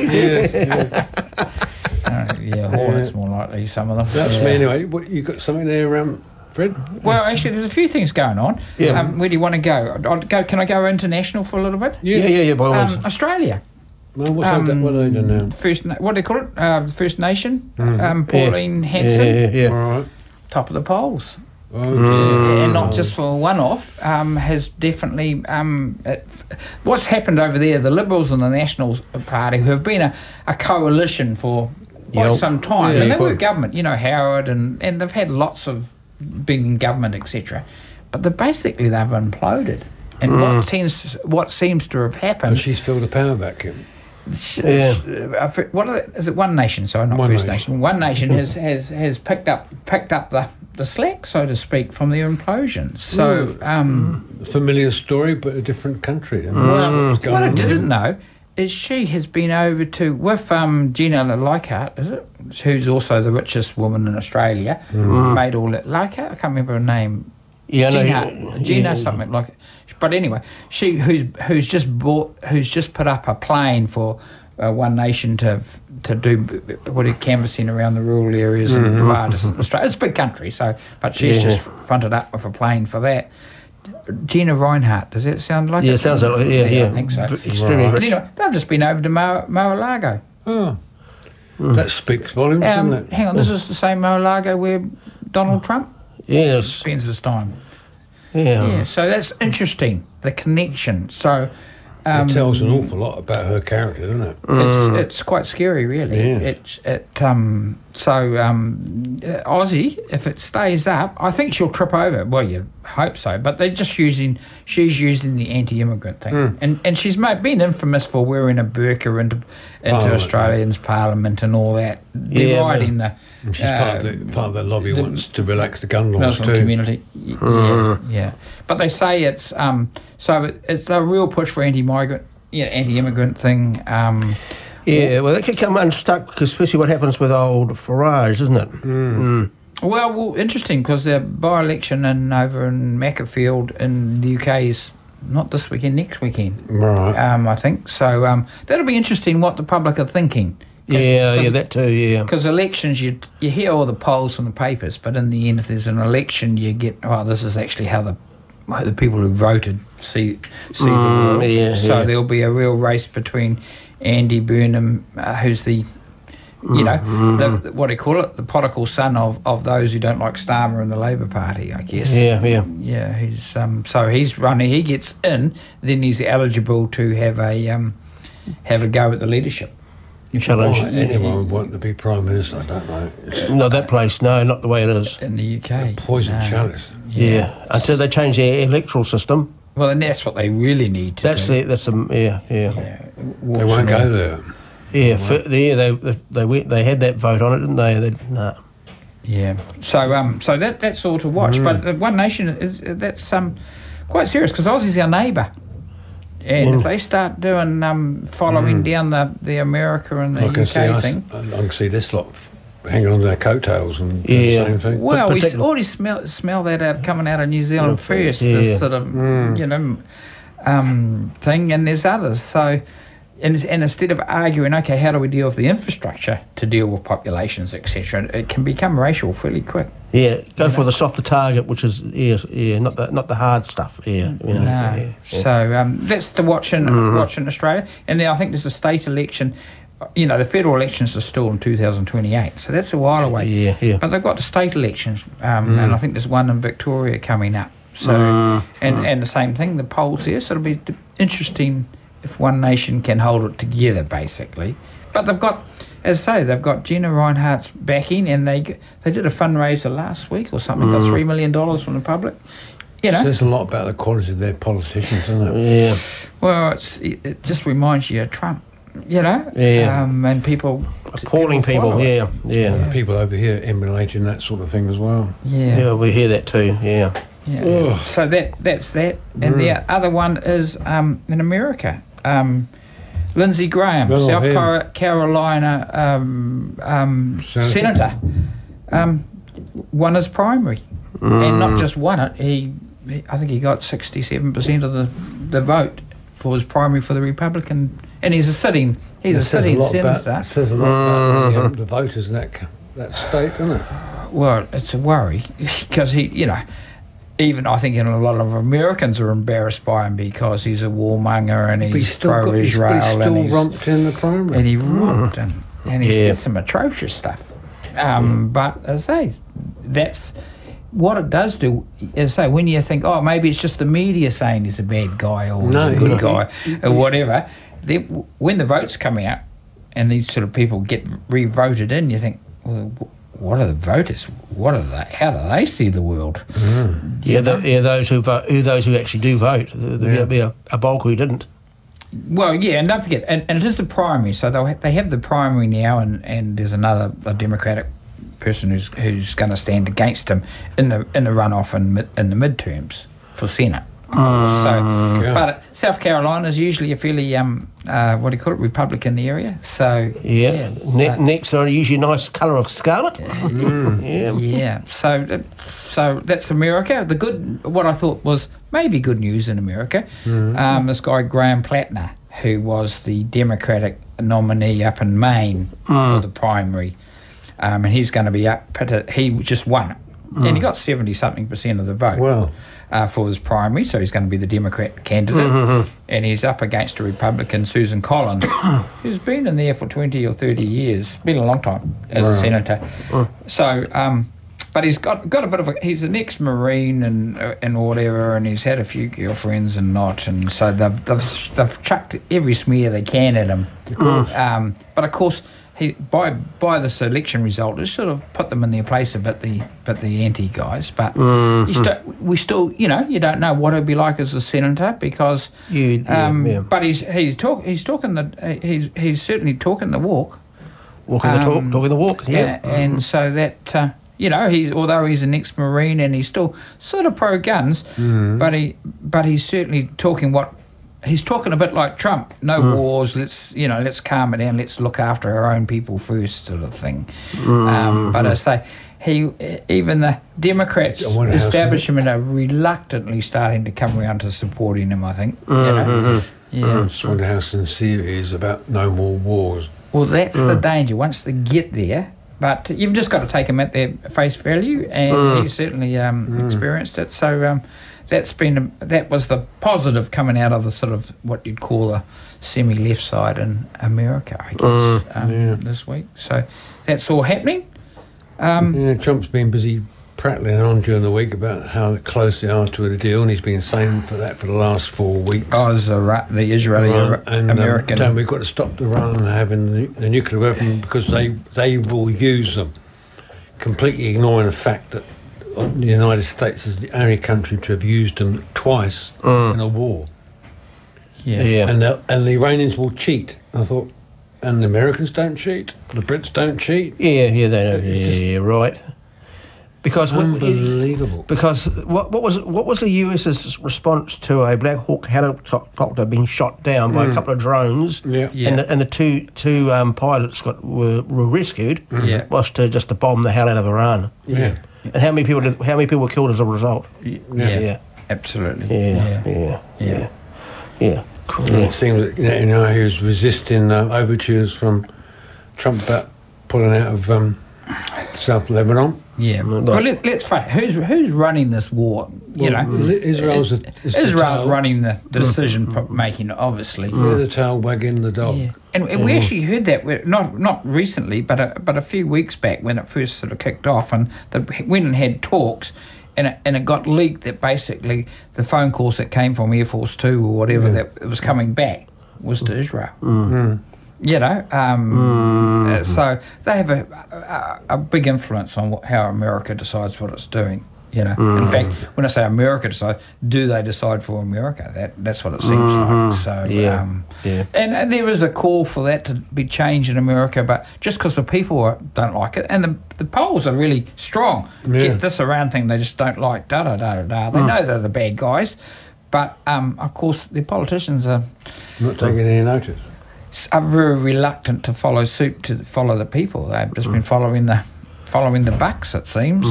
Hornets more likely. Some of them. That's me anyway. What, you got something there, Fred? Well, actually, there's a few things going on. Yeah. Where do you want to go? Can I go international for a little bit? Yeah. By all means. Australia. Well, what are they doing now? What do they call it? First Nation. Pauline Hanson. Yeah. All right. Top of the polls. And not just for one-off, has definitely... what's happened over there, the Liberals and the National Party, who have been a coalition for quite some time, and they were government, Howard, and they've had lots of being in government, etc. But they've imploded. And what seems to have happened... she's filled a power vacuum. Is it One Nation? Sorry, not First Nation. One Nation has picked up the slack, so to speak, from their implosion. So, a familiar story, but a different country. What I didn't know is she has been over with Gina Leichhardt, is it? Who's also the richest woman in Australia. Made all that Leichhardt. I can't remember her name. Gina something like it. But anyway, she who's just put up a plane for One Nation to do canvassing around the rural areas and provide Australia. It's a big country, but she's just fronted up with a plane for that. Gina Reinhardt, does that sound like it? Yeah, it sounds like it. I think so. Extremely rich. Anyway, they've just been over to Mar-a-Lago. Oh, that speaks volumes, doesn't it? Hang on, this is the same Mar-a-Lago where Donald Trump spends his time. Yeah, so that's interesting, the connection. So it tells an awful lot about her character, doesn't it? It's quite scary, really. Yeah. Aussie, if it stays up, I think she'll trip over. Well, you hope so, but she's using the anti-immigrant thing, and she's been infamous for wearing a burqa into Australians' Parliament and all that, dividing the. And she's part of the lobby wants to relax the gun laws Muslim too. Community. Yeah. But they say it's it's a real push for anti-immigrant thing. Well, that could come unstuck, especially what happens with old Farage, isn't it? Well, interesting, because the by-election over in Macclesfield in the UK is not this weekend, next weekend. Right. I think. So that'll be interesting what the public are thinking. That too, yeah. Because elections, you hear all the polls from the papers, but in the end, if there's an election, you get, this is actually how the people who voted see the world. There'll be a real race between Andy Burnham, who's the what do you call it? The prodigal son of those who don't like Starmer and the Labor Party, I guess. Yeah. He's so he's running. He gets in, then he's eligible to have a go at the leadership. challenge. Why anyone would want to be Prime Minister, I don't know. It's No, that place, no, not the way it is. in the UK. poison chalice. Yeah, until they change their electoral system. Well, and that's what they really need to That's do. yeah. They won't go there. Yeah, they had that vote on it, didn't they? No. Yeah. So that's all to watch. But the One Nation that's quite serious because Aussie's our neighbour, and if they start doing following down the America and the UK thing, I can see this lot hanging on their coattails and do the same thing. well, we already smell that out coming out of New Zealand first. This sort of thing, and there's others. So. And instead of arguing, okay, how do we deal with the infrastructure to deal with populations, etc., it can become racial fairly quick. Yeah, go for the softer target, which is not the hard stuff. So that's to watch in Australia, and then I think there's a state election. The federal elections are still in 2028, so that's a while away. Yeah. But they've got the state elections, and I think there's one in Victoria coming up. So and the same thing, the polls there. So it'll be interesting if One Nation can hold it together, basically. But they've got, as I say, they've got Gina Rinehart's backing, and they did a fundraiser last week or something, got $3 million from the public. It says a lot about the quality of their politicians, doesn't it? Yeah. Well, it just reminds you of Trump, Yeah. And people... Appalling people, yeah. And people over here emulating that sort of thing as well. Yeah, we hear that too, yeah. So that's that. And the other one is in America. Lindsey Graham, South Carolina senator, won his primary, and not just won it. I think he got 67% of the vote for his primary for the Republican, and he's a sitting senator. It says a lot about the voters in that state, doesn't it? Well, it's a worry because even I think a lot of Americans are embarrassed by him because he's a warmonger and he's pro-Israel. But he still romped in the primary. And he romped and he said some atrocious stuff. But as I say, that's what it does do. As I say, when you think, maybe it's just the media saying he's a bad guy or he's a good guy or whatever, when the votes come out and these sort of people get re-voted in, you think, well, what are the voters? How do they see the world? Those who vote, those who actually do vote. There'll be a bulk who didn't. Well, and don't forget, and it is the primary, so they have the primary now, and there's a Democratic person who's going to stand against him in the runoff and in the midterms for Senate. But South Carolina is usually a fairly Republican area. So necks are usually a nice colour of scarlet. So that's America. What I thought was maybe good news in America. This guy Graham Plattner, who was the Democratic nominee up in Maine for the primary, and he's going to be up. He just won it, and he got 70-something% of the vote. Wow. For his primary, so he's going to be the Democrat candidate, and he's up against a Republican, Susan Collins, who's been in there for 20 or 30 years, been a long time as a senator. So, but he's got a bit of he's an ex-Marine and whatever, and he's had a few girlfriends and and so they've chucked every smear they can at him. But of course, by this election result, it sort of put them in their place a bit, the anti guys. But we still, you don't know what it'd be like as a senator because, but he's certainly talking the walk, talking the walk, and so that although he's an ex-Marine and he's still sort of pro guns, but he's certainly talking what. He's talking a bit like Trump. No wars. Let's calm it down. Let's look after our own people first, sort of thing. But I say, even the Democrats establishment are reluctantly starting to come around to supporting him. I think. I wonder how sincere he is about no more wars. Well, that's the danger. Once they get there, but you've just got to take him at their face value, and he's certainly experienced it. So. That was the positive coming out of the sort of what you'd call the semi-left side in America, I guess, this week. So that's all happening. Trump's been busy prattling on during the week about how close they are to a deal, and he's been saying for that for the last 4 weeks. Oh, the Israeli American. And we've got to stop Iran having the nuclear weapon because they will use them, completely ignoring the fact that the United States is the only country to have used them twice in a war. Yeah. And the Iranians will cheat. I thought, and the Americans don't cheat, the Brits don't cheat. Yeah, they don't. Yeah, right. Because unbelievable. Because what was the US's response to a Black Hawk helicopter being shot down by a couple of drones? Yeah. And the two pilots were rescued. Was to bomb the hell out of Iran. Yeah. And how many people were killed as a result? Yeah. Absolutely. Yeah. It seems that he was resisting overtures from Trump about pulling out of South Lebanon. Yeah. Well, let's face it. Who's running this war? Israel's running the decision making. Obviously, the tail wagging the dog. Yeah. And we actually heard that not recently, but a few weeks back when it first sort of kicked off, and they went and had talks. And it got leaked that basically the phone calls that came from Air Force 2 or whatever that it was coming back was to Israel. So they have a big influence on how America decides what it's doing. In fact, when I say America decides, do they decide for America? That's what it seems like. So, and there is a call for that to be changed in America, but just because the people don't like it, and the polls are really strong. Get this Iran thing, they just don't like. They know they're the bad guys, but of course the politicians are not taking any notice. Are very reluctant to follow suit, to follow the people. They've just been following the bucks, it seems,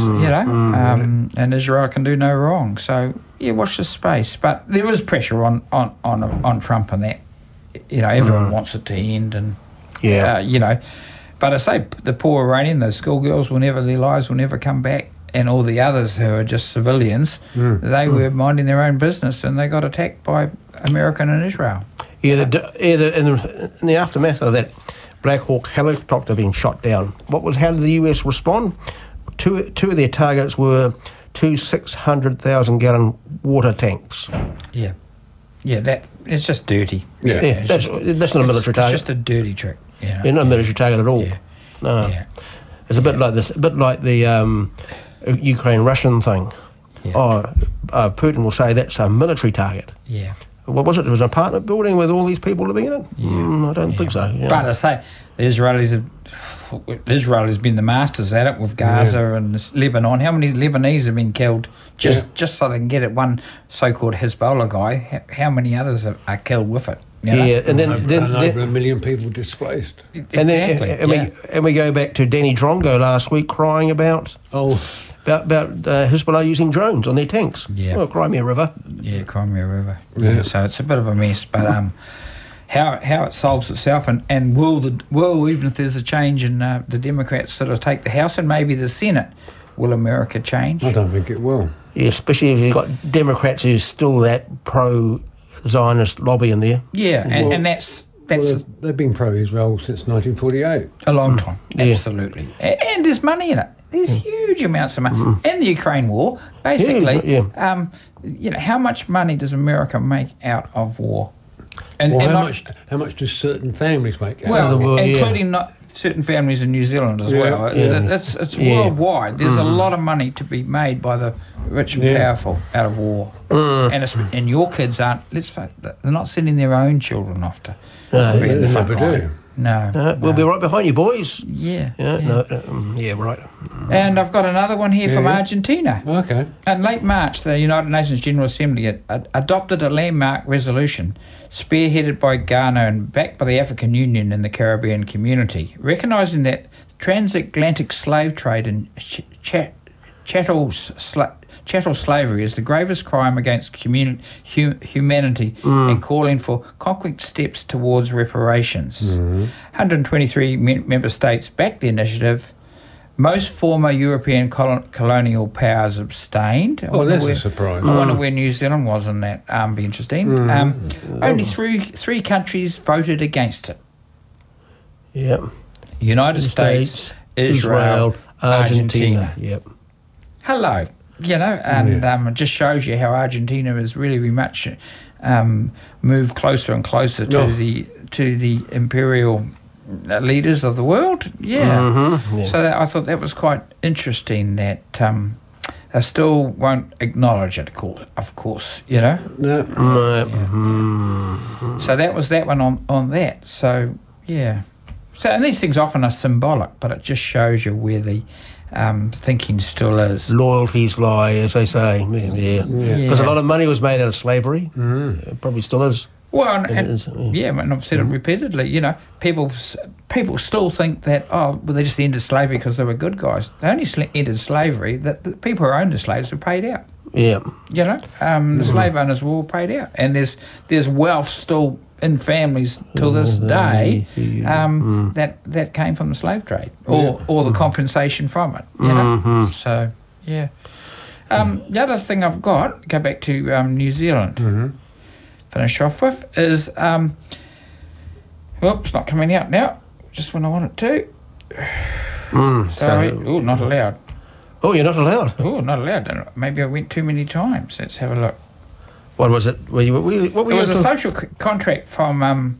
and Israel can do no wrong. So, watch this space. But there is pressure on Trump and that. Everyone wants it to end. And, but I say, the poor Iranian, those schoolgirls, their lives will never come back. And all the others who are just civilians, they were minding their own business and they got attacked by America and Israel. In the aftermath of that Black Hawk helicopter being shot down, how did the US respond? Two of their targets were 2 600,000-gallon water tanks. That it's just dirty. That's not a military target. It's just a dirty trick. Not a military target at all. No. It's a bit like the Ukraine-Russian thing. Putin will say that's a military target. What was it? It was an apartment building with all these people living in it? I don't think so. But I say, Israel has been the masters at it with Gaza and Lebanon. How many Lebanese have been killed just so they can get at one so-called Hezbollah guy? How many others are killed with it? And then over 1 million people displaced. Exactly. And we go back to Danny Drongo last week crying about Hezbollah using drones on their tanks. Crimea River. Crimea River. So it's a bit of a mess, but how it solves itself, and will even if there's a change in the Democrats sort of take the House and maybe the Senate, will America change? I don't think it will. Especially if you've got Democrats who's still that pro-Zionist lobby in there. And that's they've been pro-Israel since 1948. A long time, absolutely. And there's money in it. There's huge amounts of money. In the Ukraine war, basically, how much money does America make out of war? How much do certain families make out of war? Including not certain families in New Zealand as well. It's worldwide. There's a lot of money to be made by the rich and powerful out of war. And your kids aren't, they're not sending their own children off to be in the front line. No. We'll be right behind you, boys. Right. And I've got another one here from Argentina. Okay. In late March, the United Nations General Assembly adopted a landmark resolution spearheaded by Ghana and backed by the African Union and the Caribbean community, recognising that transatlantic slave trade and chattel slavery is the gravest crime against humanity and calling for concrete steps towards reparations. 123 member states backed the initiative. Most former European colonial powers abstained. That's a surprise. I wonder where New Zealand was in that. Be interesting. Only three countries voted against it. Yep. United States, Israel, Argentina. Yep. hello, and it just shows you how Argentina has really very much moved closer and closer to the imperial leaders of the world. So I thought that was quite interesting that they still won't acknowledge it, of course, So that was that one on that. So and these things often are symbolic, but it just shows you where the thinking still is. Loyalties lie, as they say. Because a lot of money was made out of slavery. It probably still is. Well, and I've said it repeatedly. People still think that they just ended slavery because they were good guys. They only ended slavery that the people who owned the slaves were paid out. Yeah, the slave owners were all paid out, and there's wealth still in families till this day that came from the slave trade or the compensation from it. So the other thing I've got, go back to New Zealand. Finish off with is it's not coming out now, just when I want it to. Sorry, not allowed. Oh, you're not allowed? Oh, not allowed. Maybe I went too many times. Let's have a look. What was it? What were it was a social contract from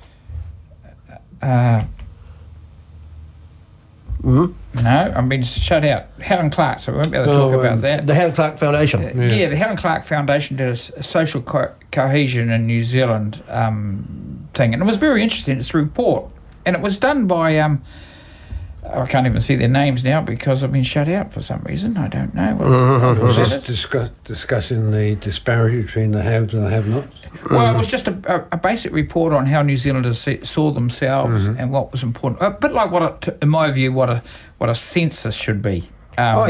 No, I've been shut out. Helen Clark, so we won't be able to talk about that. The Helen Clark Foundation. The Helen Clark Foundation did a social cohesion in New Zealand thing, and it was very interesting. It's a report, and it was done by I can't even see their names now because I've been shut out for some reason. I don't know. It was just discussing the disparity between the haves and the have-nots. Well, it was just a basic report on how New Zealanders saw themselves and what was important. A bit like in my view, what a census should be. But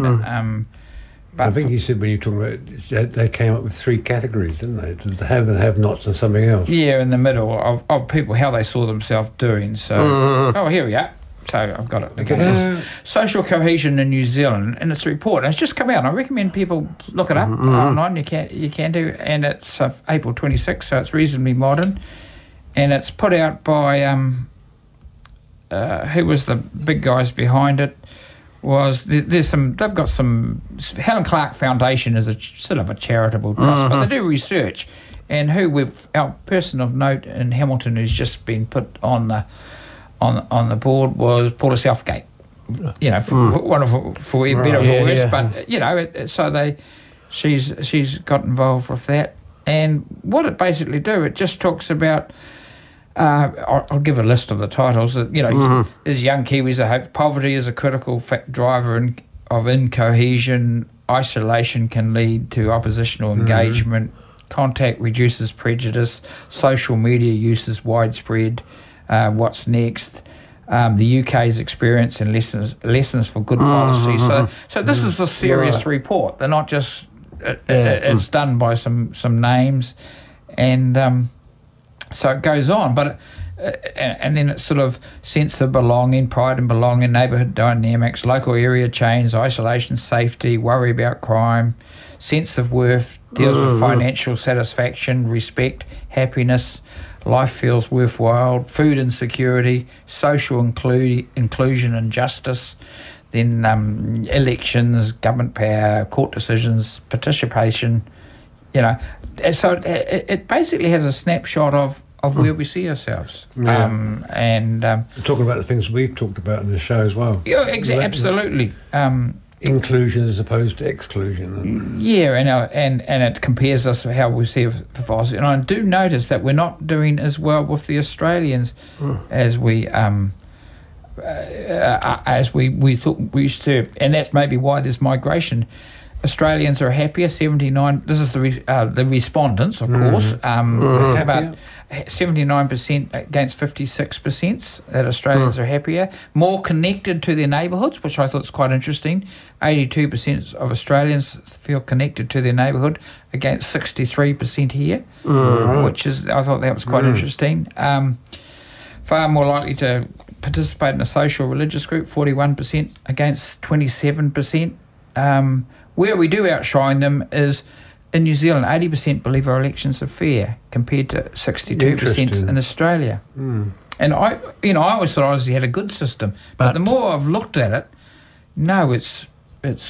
I think you said when you were talking about they came up with three categories, didn't they? The have and have-nots and something else. Yeah, in the middle of people, how they saw themselves doing. So, here we are. So I've got it again. Social cohesion in New Zealand, and it's a report. And it's just come out. I recommend people look it up online. You can do, and it's April 26th, so it's reasonably modern. And it's put out by who was the big guys behind it? They've got some. Helen Clark Foundation is a sort of a charitable trust, but they do research. And our person of note in Hamilton who's just been put on the board was Paula Southgate, for better or worse, but she's got involved with that, and what it basically do, it just talks about. I'll give a list of the titles. There's young Kiwis that hope poverty is a critical driver of incohesion. Isolation can lead to oppositional engagement. Contact reduces prejudice. Social media use is widespread. What's next? The UK's experience and lessons for good policy. So this is a serious report. They're not just. It's done by some names, and so it goes on. But and then it's sort of sense of belonging, pride and belonging, neighbourhood dynamics, local area change, isolation, safety, worry about crime, sense of worth, deals with financial satisfaction, respect, happiness. Life feels worthwhile, food insecurity, social inclusion and justice, then elections, government power, court decisions, participation, So it basically has a snapshot of where we see ourselves. Talking about the things we've talked about in the show as well. Yeah, absolutely. Inclusion as opposed to exclusion. Yeah, and it compares us to how we see philosophy. And I do notice that we're not doing as well with the Australians as we thought we used to. And that's maybe why there's migration. Australians are happier, 79. This is the respondents, of course, about 79% against 56% that Australians are happier, more connected to their neighbourhoods, which I thought was quite interesting. 82% of Australians feel connected to their neighbourhood against 63% here, which is, I thought that was quite interesting. Far more likely to participate in a social religious group, 41% against 27%. Where we do outshine them is in New Zealand. 80% believe our elections are fair, compared to 62% in Australia. And I always thought Aussie had a good system, but the more I've looked at it, no, it's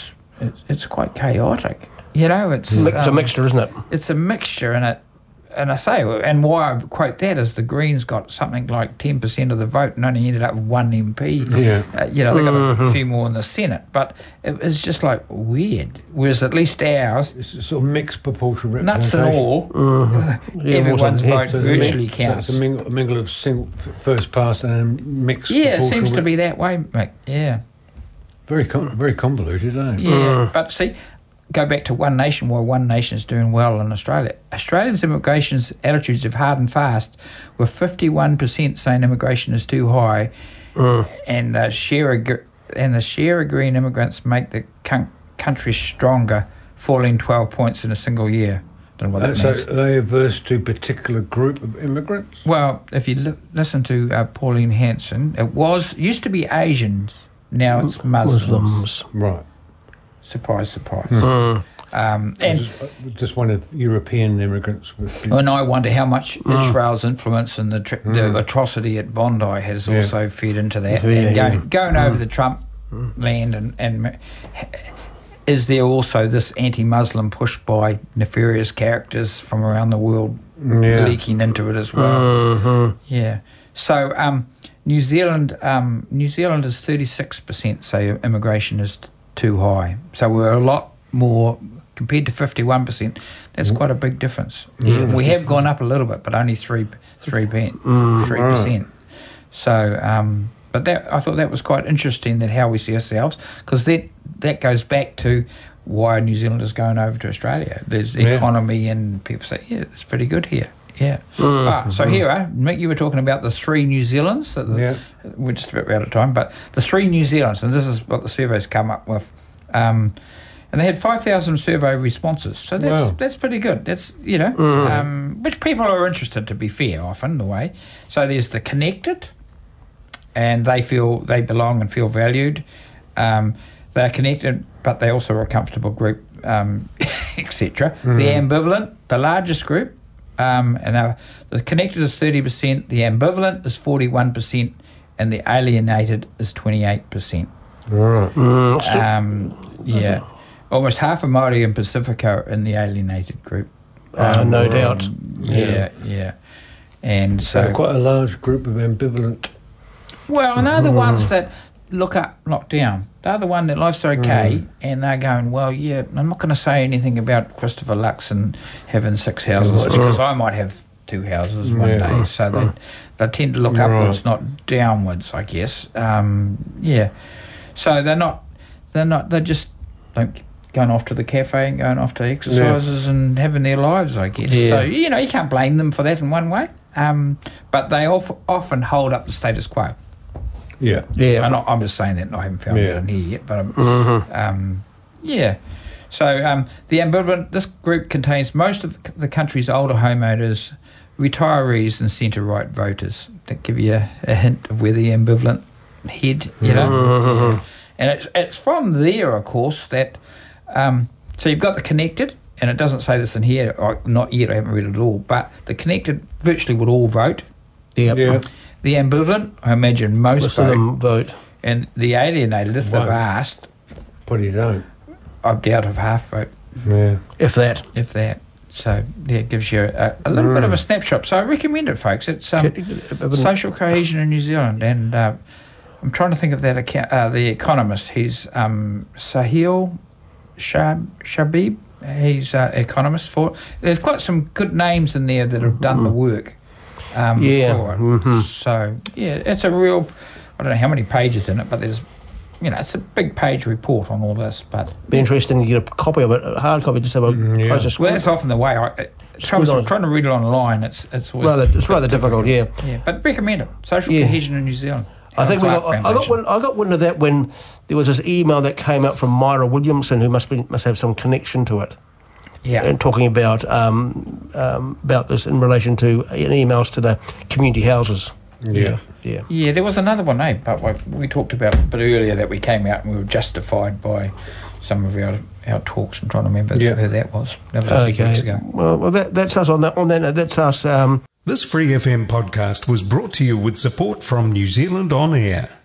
it's quite chaotic. You know, it's a mixture, isn't it? It's a mixture, and I say, and why I quote that is the Greens got something like 10% of the vote and only ended up with one MP. Yeah. They got a few more in the Senate, but it was just like weird. Whereas at least ours, it's a sort of mixed proportion nuts representation. and all, everyone's vote virtually counts. So it's a mingle of single first past and mixed. Yeah, it seems to be that way, Mick. Yeah. Very convoluted, eh? Yeah, but see, go back to One Nation, why One Nation's doing well in Australia. Australians' immigration's attitudes have hardened fast, with 51% saying immigration is too high, and the share of green immigrants make the country stronger, falling 12 points in a single year. Don't know what that means. So are they averse to a particular group of immigrants? Well, if you listen to Pauline Hanson, used to be Asians, now it's Muslims. Right. Surprise, surprise. And just one of European immigrants. And I wonder how much Israel's influence and the atrocity at Bondi has also fed into that. And going over the Trump land and is there also this anti-Muslim push by nefarious characters from around the world leaking into it as well? Yeah. So New Zealand is 36% say immigration is too high. So we're a lot more compared to 51%. That's quite a big difference. Yeah, we have gone up a little bit, but only 3%. So, but I thought that was quite interesting, that how we see ourselves, because that goes back to why New Zealand is going over to Australia. There's the economy, and people say, yeah, it's pretty good here. Yeah. So here, Mick, you were talking about the 3 New Zealands. We're just about out of time, but the 3 New Zealands, and this is what the survey's come up with. And they had 5,000 survey responses. So that's pretty good. That's, which people are interested, to be fair, often, the way. So there's the connected, and they feel they belong and feel valued. They're connected, but they also are a comfortable group, etc. The ambivalent, the largest group, and the connected is 30%, the ambivalent is 41%, and the alienated is 28%. Right. Yeah. Almost half of Māori and Pacifica in the alienated group. No doubt. Yeah. And so quite a large group of ambivalent. Well, and they're the ones that look up, not down. They're the one that life's okay, and they're going, well, yeah, I'm not going to say anything about Christopher Lux and having 6 houses, because I might have 2 houses one day. So they tend to look upwards, not downwards, I guess. So they just don't going off to the cafe and going off to exercises and having their lives, I guess. So, you can't blame them for that in one way. But they often hold up the status quo. Yeah. I'm just saying that, and I haven't found it in here yet. But So the ambivalent, this group contains most of the country's older homeowners, retirees, and centre-right voters. That give you a hint of where the ambivalent head, And it's from there, of course, that so you've got the connected, and it doesn't say this in here, not yet, I haven't read it at all, but the connected virtually would all vote. Yeah. The ambivalent, I imagine most of them vote. And the alienated, if they've asked, probably don't. I doubt if half vote. Yeah. If that. So, it gives you a little bit of a snapshot. So I recommend it, folks. It's social cohesion in New Zealand. And I'm trying to think of that the economist. He's Sahil Shabib. He's an economist for it. There's quite some good names in there that have done the work. For it. So, it's a real, I don't know how many pages in it, but there's, it's a big page report on all this. But be interesting to get a copy of it, a hard copy, just have a closer screen. Well, that's often the way. Trying to read it online, it's always rather difficult. Yeah, but recommend it. Social cohesion in New Zealand. I think I got wind of that when there was this email that came out from Myra Williamson, who must have some connection to it. Yeah, and talking about this in relation to emails to the community houses. Yeah. There was another one, but we talked about it a bit earlier that we came out and we were justified by some of our talks. I'm trying to remember who that was. That was a few weeks ago. Well, that's us on that. That's us. This Free FM podcast was brought to you with support from New Zealand On Air.